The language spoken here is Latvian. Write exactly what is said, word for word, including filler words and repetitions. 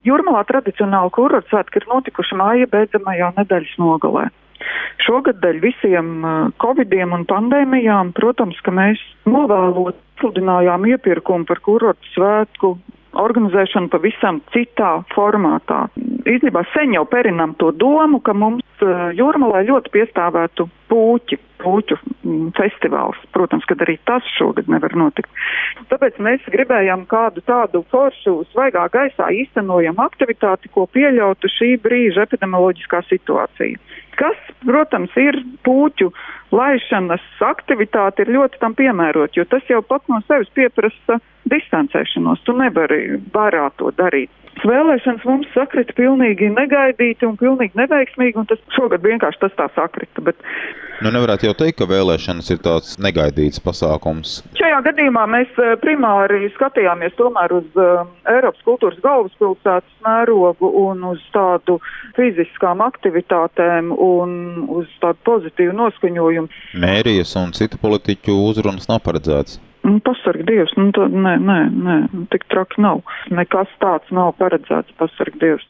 Jūrmalā tradicionāli kurorta svētki ir notikuši māja beidzamajā nedēļas nogalē. Šogad dēļ visiem covidiem un pandēmijām, protams, ka mēs novēlot sludinājām iepirkumu par kurorta svētku organizēšanu pavisam citā formātā. Īstenībā sen jau perinām to domu, ka mums Jūrmalā ļoti piestāvētu pūķi, pūķu festivāls. Protams, kad arī tas šogad nevar notikt. Tāpēc mēs gribējām kādu tādu foršu svaigā gaisā īstenojam aktivitāti, ko pieļautu šī brīža epidemioloģiskā situācija. Kas, protams, ir pūķu laišanas aktivitāte, ir ļoti tam piemērot, jo tas jau pat no sevis pieprasa distancēšanos. Tu nevari barā to darīt. Vēlēšanas mums sakrita pilnīgi negaidīti un pilnīgi neveiksmīgi, un tas šogad vienkārši tas tā sakrita. Bet... Nu, nevarētu jau teikt, ka vēlēšanas ir tāds negaidīts pasākums. Šajā gadījumā mēs primāri skatījāmies tomēr uz uh, Eiropas kultūras galvaspilsētas mērogu un uz tādu fiziskām aktivitātēm un uz tādu pozitīvu noskaņojumu. Mērijas un citu politiķu uzrunas nav paredzēts. Pasarg Dievs, nu tad nē, nē, nē, tik traki nav. Nekas tāds nav paredzēts, pasarg Dievs.